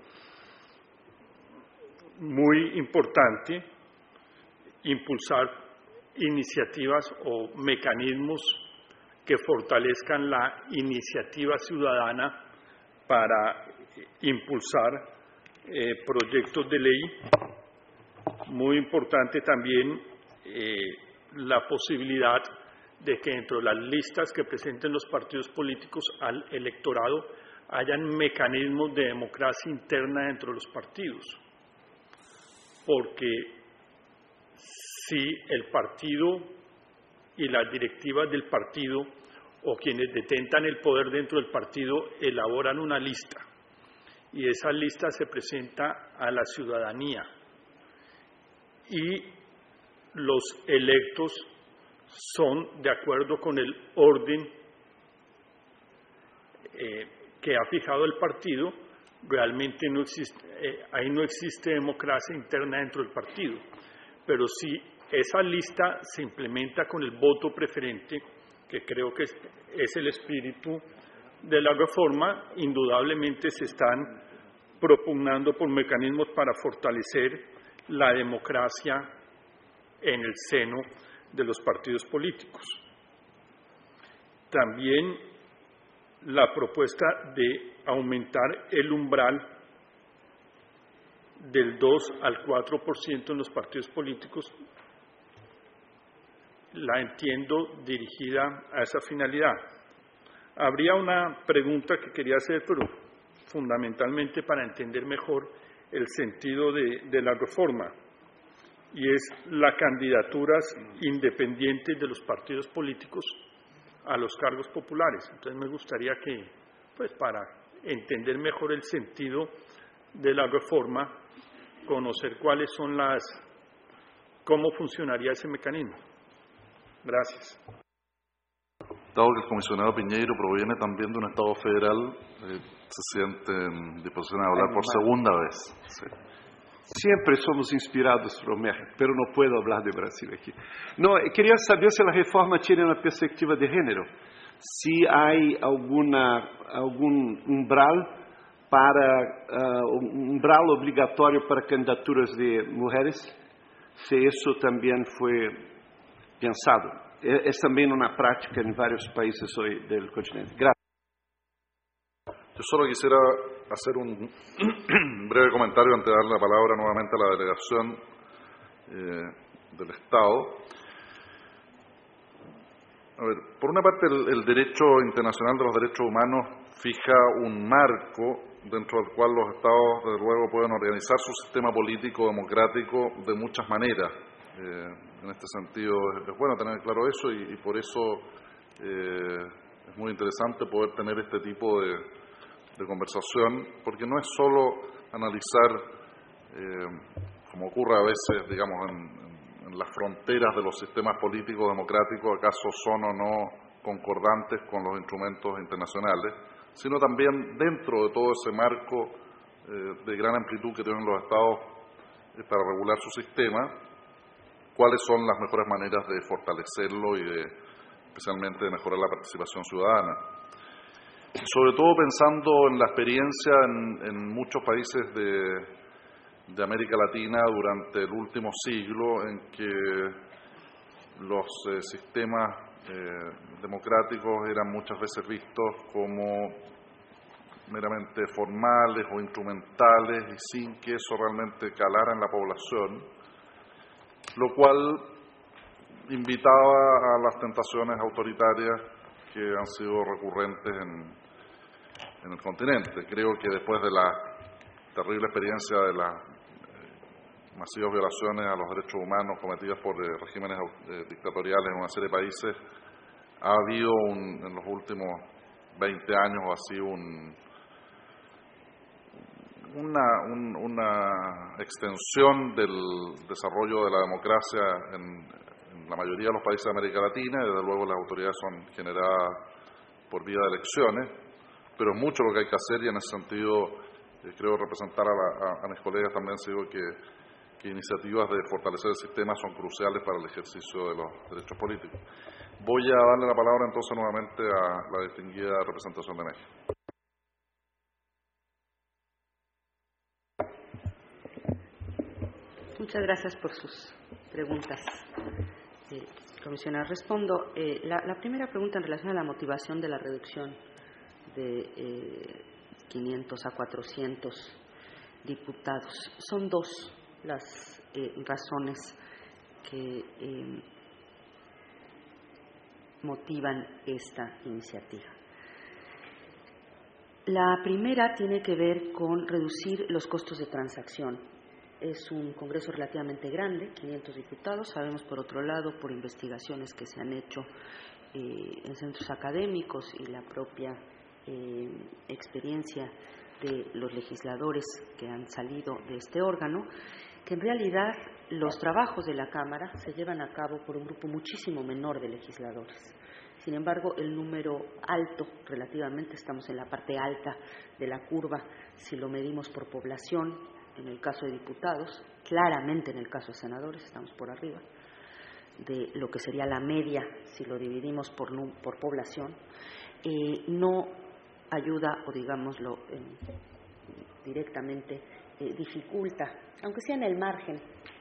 Muy importante impulsar iniciativas o mecanismos que fortalezcan la iniciativa ciudadana para impulsar eh, proyectos de ley. Muy importante también eh, la posibilidad de que dentro de las listas que presenten los partidos políticos al electorado hayan mecanismos de democracia interna dentro de los partidos, porque si el partido y las directivas del partido o quienes detentan el poder dentro del partido elaboran una lista y esa lista se presenta a la ciudadanía y los electos son de acuerdo con el orden eh, que ha fijado el partido, realmente no existe, eh, ahí no existe democracia interna dentro del partido. Pero si esa lista se implementa con el voto preferente, que creo que es, es el espíritu de la reforma, indudablemente se están propugnando por mecanismos para fortalecer la democracia en el seno de los partidos políticos. también la propuesta de aumentar el umbral del dos al cuatro por ciento en los partidos políticos, la entiendo dirigida a esa finalidad. Habría una pregunta que quería hacer, pero fundamentalmente para entender mejor el sentido de, de la reforma, y es las candidaturas independientes de los partidos políticos a los cargos populares. Entonces me gustaría que, pues para entender mejor el sentido de la reforma, conocer cuáles son las, cómo funcionaría ese mecanismo. Gracias. Dado que el comisionado Piñeiro proviene también de un Estado federal, eh, se siente en disposición a hablar por segunda vez. Sí. Siempre somos inspirados por México, pero no puedo hablar de Brasil aquí. No, quería saber si la reforma tiene una perspectiva de género, si hay alguna, algún umbral para uh, un umbral obligatorio para candidaturas de mujeres, si eso también fue pensado. Es también una práctica en varios países hoy del continente. Gracias. Yo solo quisiera hacer un breve comentario antes de dar la palabra nuevamente a la delegación eh, del Estado. A ver, por una parte, el, el derecho internacional de los derechos humanos fija un marco dentro del cual los Estados, desde luego, pueden organizar su sistema político democrático de muchas maneras. Eh, en este sentido, es bueno tener claro eso y, y por eso eh, es muy interesante poder tener este tipo de, de conversación, porque no es solo analizar, eh, como ocurre a veces, digamos, en, en, en las fronteras de los sistemas políticos democráticos, acaso son o no concordantes con los instrumentos internacionales, sino también dentro de todo ese marco eh, de gran amplitud que tienen los Estados eh, para regular su sistema, cuáles son las mejores maneras de fortalecerlo y de, especialmente de mejorar la participación ciudadana. Sobre todo pensando en la experiencia en, en muchos países de, de América Latina durante el último siglo, en que los eh, sistemas eh, democráticos eran muchas veces vistos como meramente formales o instrumentales y sin que eso realmente calara en la población, lo cual invitaba a las tentaciones autoritarias que han sido recurrentes en, en el continente. Creo que después de la terrible experiencia de las eh, masivas violaciones a los derechos humanos cometidas por eh, regímenes eh, dictatoriales en una serie de países, ha habido un, en los últimos veinte años o así un Una, un, una extensión del desarrollo de la democracia en, en la mayoría de los países de América Latina, y desde luego las autoridades son generadas por vía de elecciones, pero es mucho lo que hay que hacer, y en ese sentido eh, creo representar a, la, a, a mis colegas también, sigo que, que iniciativas de fortalecer el sistema son cruciales para el ejercicio de los derechos políticos. Voy a darle la palabra entonces nuevamente a la distinguida representación de México. Muchas gracias por sus preguntas, eh, comisionada. Respondo. Eh, la, la primera pregunta en relación a la motivación de la reducción de eh, quinientos a cuatrocientos diputados. Son dos las eh, razones que eh, motivan esta iniciativa. La primera tiene que ver con reducir los costos de transacción. Es un Congreso relativamente grande, quinientos diputados. Sabemos, por otro lado, por investigaciones que se han hecho eh, en centros académicos y la propia eh, experiencia de los legisladores que han salido de este órgano, que en realidad los trabajos de la Cámara se llevan a cabo por un grupo muchísimo menor de legisladores. Sin embargo, el número alto, relativamente, estamos en la parte alta de la curva, si lo medimos por población. En el caso de diputados, claramente en el caso de senadores, estamos por arriba de lo que sería la media, si lo dividimos por, por población. Eh, no ayuda, o digámoslo eh, directamente, eh, dificulta, aunque sea en el margen,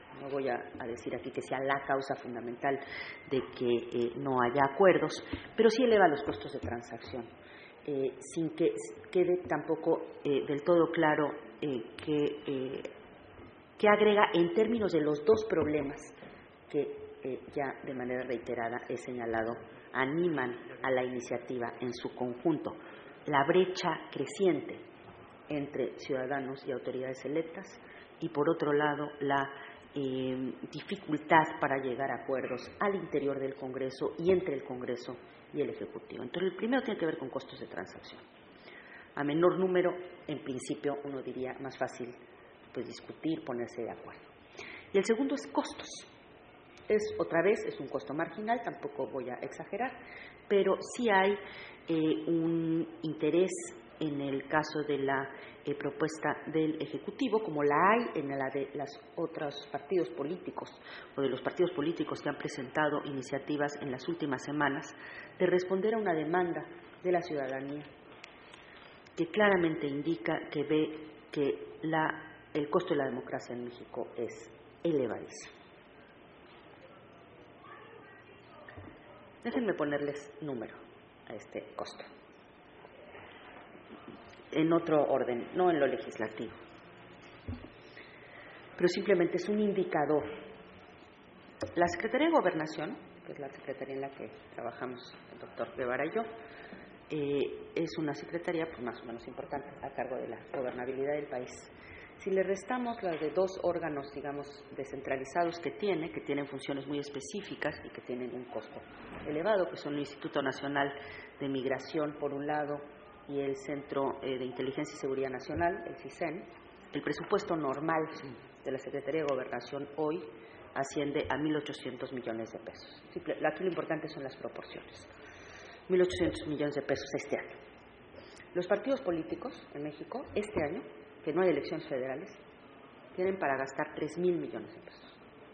no voy a, a decir aquí que sea la causa fundamental de que eh, no haya acuerdos, pero sí eleva los costos de transacción, eh, sin que quede tampoco eh, del todo claro eh, que, eh, que agrega en términos de los dos problemas que eh, ya de manera reiterada he señalado animan a la iniciativa en su conjunto: la brecha creciente entre ciudadanos y autoridades electas y, por otro lado, la eh, dificultad para llegar a acuerdos al interior del Congreso y entre el Congreso y el Ejecutivo. Entonces, el primero tiene que ver con costos de transacción. A menor número, en principio, uno diría más fácil pues discutir, ponerse de acuerdo. Y el segundo es costos. Es, otra vez, es un costo marginal, tampoco voy a exagerar, pero sí hay eh, un interés en el caso de la eh, propuesta del Ejecutivo, como la hay en la de los otros partidos políticos o de los partidos políticos que han presentado iniciativas en las últimas semanas, de responder a una demanda de la ciudadanía que claramente indica que ve que la, el costo de la democracia en México es elevadísimo. Déjenme ponerles número a este costo, en otro orden, no en lo legislativo, pero simplemente es un indicador. La Secretaría de Gobernación, que es la secretaría en la que trabajamos el doctor Guevara y yo, eh, es una secretaría pues, más o menos importante a cargo de la gobernabilidad del país. Si le restamos las de dos órganos, digamos, descentralizados que tiene, que tienen funciones muy específicas y que tienen un costo elevado, que son el Instituto Nacional de Migración, por un lado, y el Centro eh, de Inteligencia y Seguridad Nacional, el CISEN, el presupuesto normal de la Secretaría de Gobernación hoy asciende a mil ochocientos millones de pesos. Simple, aquí lo importante son las proporciones. mil ochocientos millones de pesos este año. Los partidos políticos en México, este año, que no hay elecciones federales, tienen para gastar tres mil millones de pesos.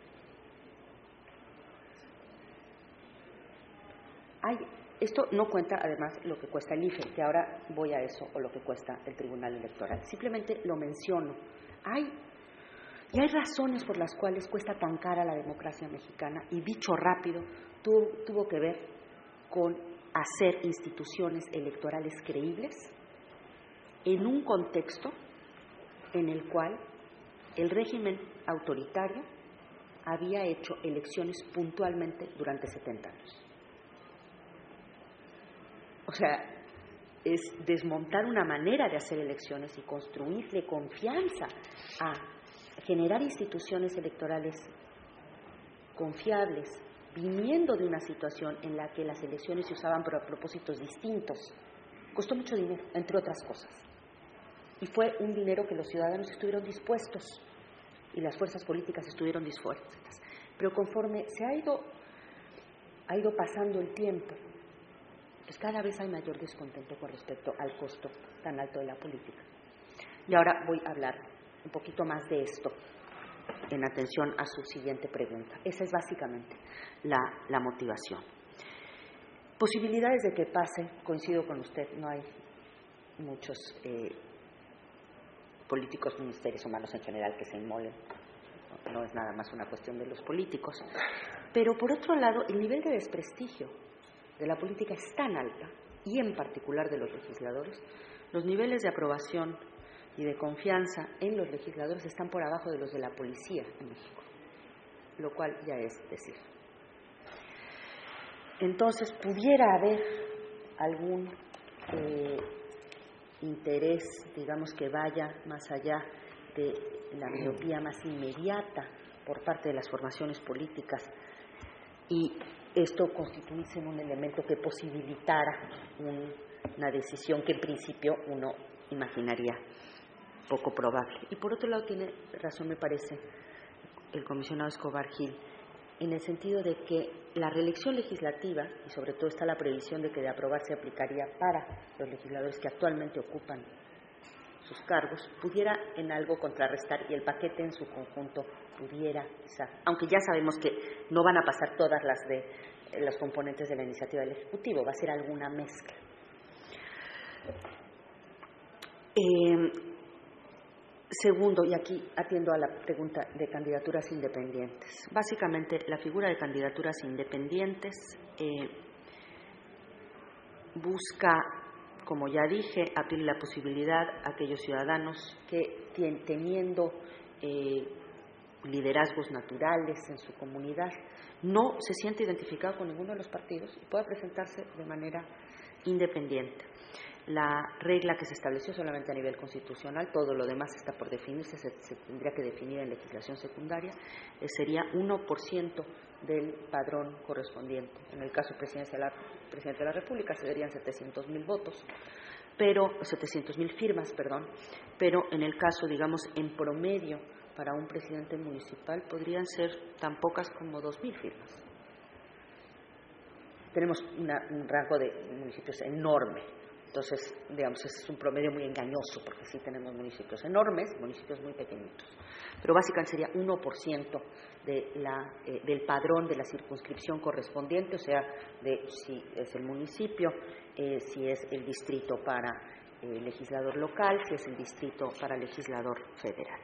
Hay, esto no cuenta, además, lo que cuesta el I F E, que ahora voy a eso, o lo que cuesta el Tribunal Electoral. Simplemente lo menciono. Hay, y hay razones por las cuales cuesta tan cara la democracia mexicana, y dicho rápido, tuvo, tuvo que ver con hacer instituciones electorales creíbles en un contexto en el cual el régimen autoritario había hecho elecciones puntualmente durante setenta años. O sea, es desmontar una manera de hacer elecciones y construirle confianza a generar instituciones electorales confiables, viniendo de una situación en la que las elecciones se usaban para propósitos distintos. Costó mucho dinero, entre otras cosas. Y fue un dinero que los ciudadanos estuvieron dispuestos y las fuerzas políticas estuvieron dispuestas. Pero conforme se ha ido, ha ido pasando el tiempo, pues cada vez hay mayor descontento con respecto al costo tan alto de la política. Y ahora voy a hablar un poquito más de esto en atención a su siguiente pregunta. Esa es básicamente la, la motivación. Posibilidades de que pase, coincido con usted, no hay muchos eh, políticos ni seres humanos en general que se inmolen, no, no es nada más una cuestión de los políticos, pero por otro lado el nivel de desprestigio de la política es tan alta, y en particular de los legisladores, los niveles de aprobación y de confianza en los legisladores están por abajo de los de la policía en México, lo cual ya es decir. Entonces, pudiera haber algún eh, interés, digamos, que vaya más allá de la miopía más inmediata por parte de las formaciones políticas, y esto constituirse en un elemento que posibilitara un, una decisión que en principio uno imaginaría poco probable. Y por otro lado tiene razón, me parece, el comisionado Escobar Gil, en el sentido de que la reelección legislativa, y sobre todo está la previsión de que de aprobarse aplicaría para los legisladores que actualmente ocupan sus cargos, pudiera en algo contrarrestar, y el paquete en su conjunto pudiera, quizá, aunque ya sabemos que no van a pasar todas las de eh, los componentes de la iniciativa del Ejecutivo, va a ser alguna mezcla. Eh, Segundo, y aquí atiendo a la pregunta de candidaturas independientes. Básicamente, la figura de candidaturas independientes eh, busca, como ya dije, abrir la posibilidad a aquellos ciudadanos que teniendo eh, liderazgos naturales en su comunidad, no se siente identificado con ninguno de los partidos y pueda presentarse de manera independiente. La regla que se estableció solamente a nivel constitucional, todo lo demás está por definirse, se, se tendría que definir en legislación secundaria, eh, sería uno por ciento del padrón correspondiente. En el caso presidencia de la, presidente de la República se darían setecientos mil votos, pero setecientos mil firmas, perdón, pero en el caso, digamos, en promedio para un presidente municipal podrían ser tan pocas como dos mil firmas. Tenemos una, un rango de municipios enorme. Entonces, digamos, es un promedio muy engañoso, porque sí tenemos municipios enormes, municipios muy pequeñitos. Pero básicamente sería uno por ciento de la, eh, del padrón de la circunscripción correspondiente, o sea, de si es el municipio, eh, si es el distrito para eh, legislador local, si es el distrito para legislador federal.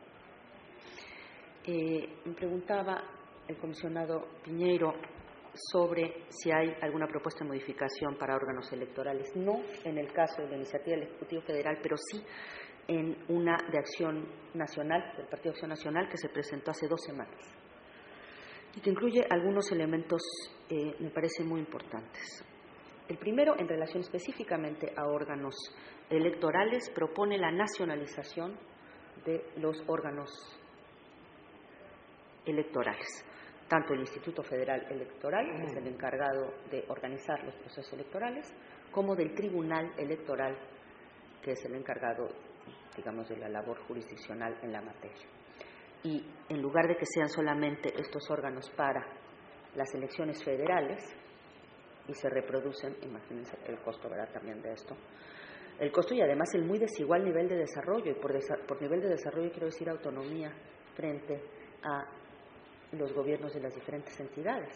Eh, me preguntaba el comisionado Piñeiro sobre si hay alguna propuesta de modificación para órganos electorales. No en el caso de la iniciativa del Ejecutivo Federal, pero sí en una de Acción Nacional, del Partido Acción Nacional, que se presentó hace dos semanas y que incluye algunos elementos, eh, me parecen muy importantes. El primero, en relación específicamente a órganos electorales, propone la nacionalización de los órganos electorales. Tanto el Instituto Federal Electoral, que es el encargado de organizar los procesos electorales, como del Tribunal Electoral, que es el encargado, digamos, de la labor jurisdiccional en la materia. Y en lugar de que sean solamente estos órganos para las elecciones federales, y se reproducen, imagínense el costo, ¿verdad?, también de esto, el costo y además el muy desigual nivel de desarrollo, y por, desa- por nivel de desarrollo quiero decir autonomía frente a los gobiernos de las diferentes entidades.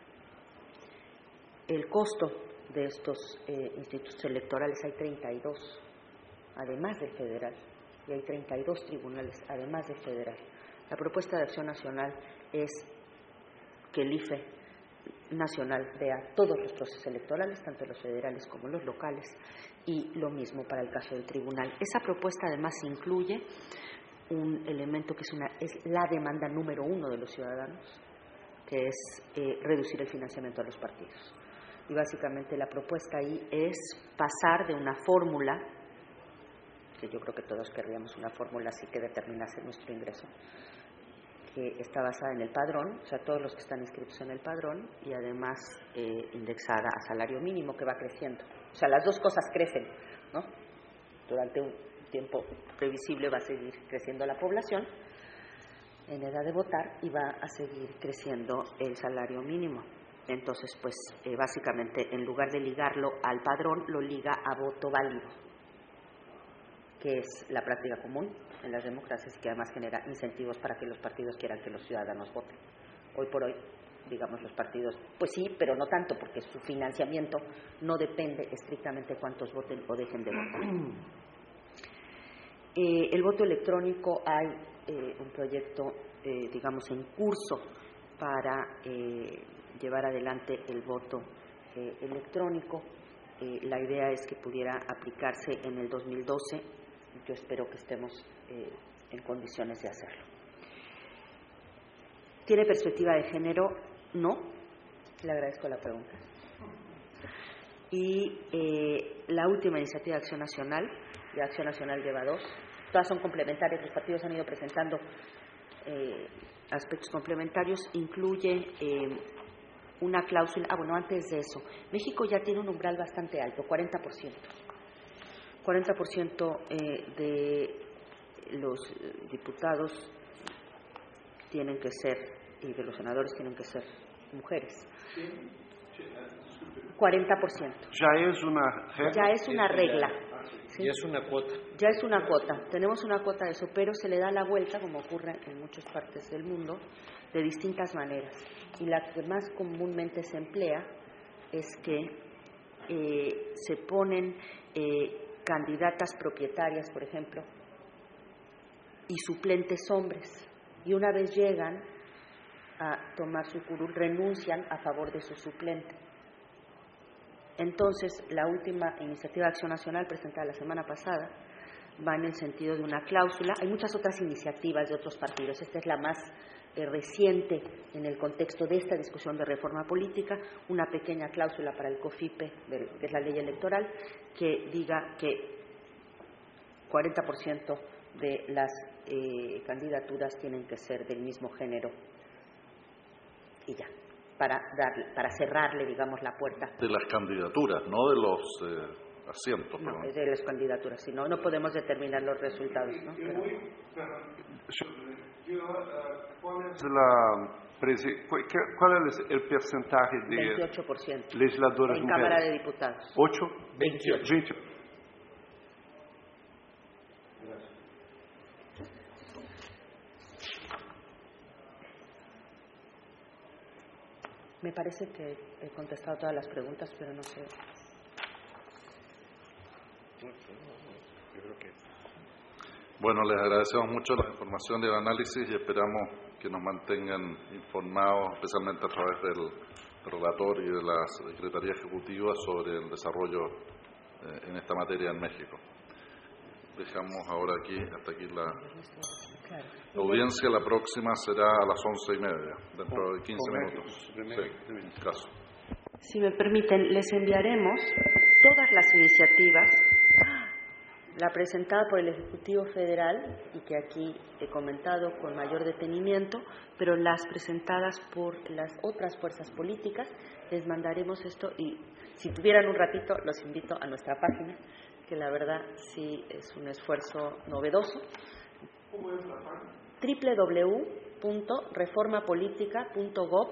El costo de estos eh, institutos electorales, hay treinta y dos, además del federal, y hay treinta y dos tribunales, además del federal. La propuesta de Acción Nacional es que el I F E nacional vea todos los procesos electorales, tanto los federales como los locales, y lo mismo para el caso del tribunal. Esa propuesta además incluye un elemento que es, una, es la demanda número uno de los ciudadanos, que es eh, reducir el financiamiento a los partidos. Y básicamente la propuesta ahí es pasar de una fórmula, que yo creo que todos querríamos una fórmula así que determinase nuestro ingreso, que está basada en el padrón, o sea, todos los que están inscritos en el padrón, y además eh, indexada a salario mínimo, que va creciendo. O sea, las dos cosas crecen, ¿no? Durante un tiempo previsible va a seguir creciendo la población en edad de votar y va a seguir creciendo el salario mínimo. Entonces, pues, eh, básicamente, en lugar de ligarlo al padrón, lo liga a voto válido, que es la práctica común en las democracias y que además genera incentivos para que los partidos quieran que los ciudadanos voten. Hoy por hoy, digamos, los partidos, pues sí, pero no tanto, porque su financiamiento no depende estrictamente de cuántos voten o dejen de votar. Eh, el voto electrónico, hay eh, un proyecto, eh, digamos, en curso para eh, llevar adelante el voto eh, electrónico. Eh, la idea es que pudiera aplicarse en el dos mil doce. Yo espero que estemos eh, en condiciones de hacerlo. ¿Tiene perspectiva de género? No. Le agradezco la pregunta. Y eh, la última iniciativa de Acción Nacional, de Acción Nacional lleva dos, todas son complementarias, los partidos han ido presentando eh, aspectos complementarios, incluye eh, una cláusula, ah bueno, antes de eso, México ya tiene un umbral bastante alto, cuarenta por ciento. cuarenta por ciento eh, de los diputados tienen que ser, y de los senadores tienen que ser mujeres. cuarenta por ciento. Ya es una regla. Ya es una regla. ¿Sí? Ya es una cuota. Ya es una cuota. Tenemos una cuota de eso, pero se le da la vuelta, como ocurre en muchas partes del mundo, de distintas maneras. Y la que más comúnmente se emplea es que eh, se ponen eh, candidatas propietarias, por ejemplo, y suplentes hombres. Y una vez llegan a tomar su curul, renuncian a favor de su suplente. Entonces, la última iniciativa de Acción Nacional presentada la semana pasada va en el sentido de una cláusula. Hay muchas otras iniciativas de otros partidos. Esta es la más eh, reciente en el contexto de esta discusión de reforma política, una pequeña cláusula para el COFIPE, que es la ley electoral, que diga que cuarenta por ciento de las eh, candidaturas tienen que ser del mismo género. Y ya, para, dar, para cerrarle, digamos, la puerta. De las candidaturas, no de los eh, asientos. No, es de las candidaturas, si no, no podemos determinar los resultados, ¿no? Pero... ¿Cuál es, la, cuál es el porcentaje de veintiocho por ciento legisladoras en mujeres? Cámara de Diputados. ¿ocho? veintiocho. veintiocho. Me parece que he contestado todas las preguntas, pero no sé. Bueno, les agradecemos mucho la información y el análisis y esperamos que nos mantengan informados, especialmente a través del relator y de la Secretaría Ejecutiva, sobre el desarrollo eh, en esta materia en México. Dejamos ahora aquí, hasta aquí la, la audiencia. La próxima será a las once y media, dentro de quince minutos. Sí, en caso. Si me permiten, les enviaremos todas las iniciativas, la presentada por el Ejecutivo Federal y que aquí he comentado con mayor detenimiento, pero las presentadas por las otras fuerzas políticas. Les mandaremos esto y si tuvieran un ratito los invito a nuestra página, que la verdad sí es un esfuerzo novedoso. ¿Cómo es la página? doble u doble u doble u punto reforma política punto gob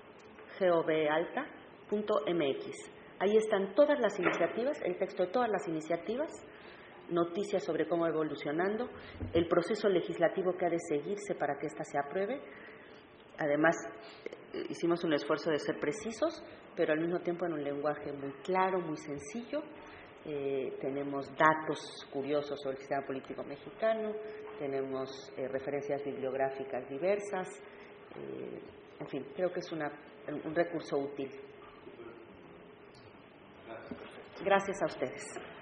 punto m x. Ahí están todas las iniciativas, el texto de todas las iniciativas, noticias sobre cómo va evolucionando, el proceso legislativo que ha de seguirse para que ésta se apruebe. Además, hicimos un esfuerzo de ser precisos, pero al mismo tiempo en un lenguaje muy claro, muy sencillo. Eh, tenemos datos curiosos sobre el sistema político mexicano, tenemos eh, referencias bibliográficas diversas, eh, en fin, creo que es una, un recurso útil. Gracias a ustedes.